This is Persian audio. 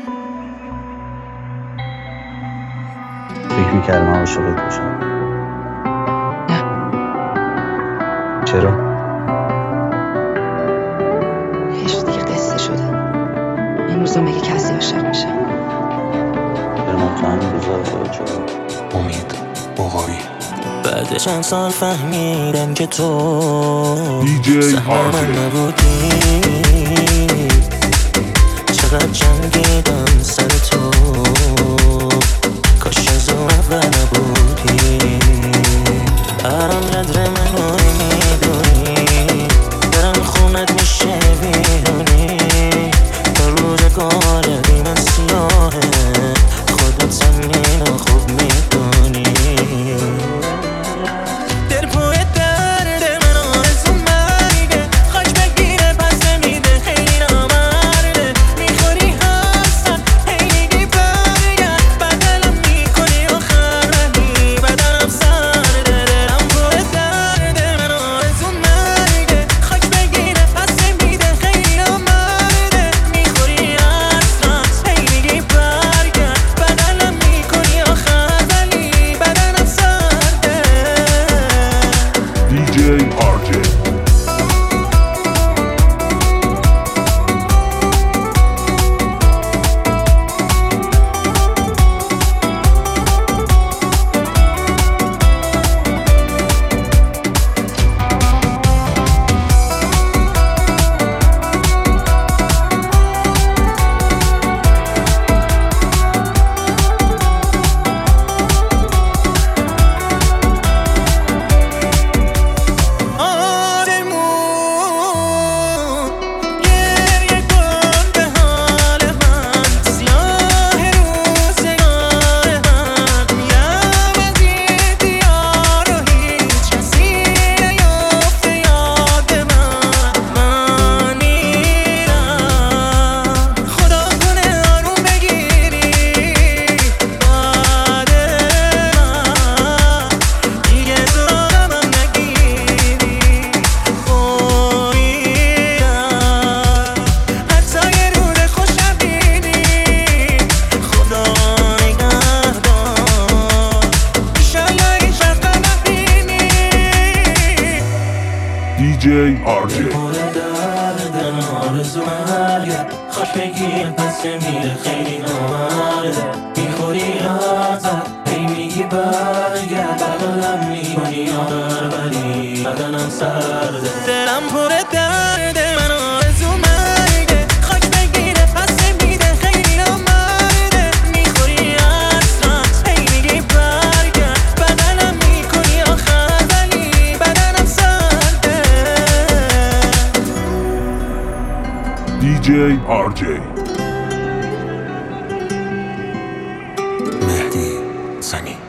فکر میکردم عاشقت باشم. نه. چرا؟ عشق دیگه قصه شده. این روزا میگه کسی عاشق میشه. من تو همین روزا عاشق شدم. امید بغاری. بعد چند سال فهمیدم که تو سهم من نبودی. چقدر جنگیدم سر تو، کاش از اون اول نبودی. برام قدر منو میدونی، برم خونت میشه بیرونی. تا روزگار بی من سیاهه، خودت زمین رو خوب میدونی. DJ RJ. خوش بگیر پس میره خیلی نامرده. میخوری ازت هی میگی برگرد، بغلم میکنی آخر ولی بدنم سرده. دلم پر درده، من آرزو مرگه. خوش بگیره پس میده خیلی نامرده. میخوری ازت هی میگی برگرد، بغلم میکنی آخر ولی بدنم سرده. DJ RJ. مهدی زنی.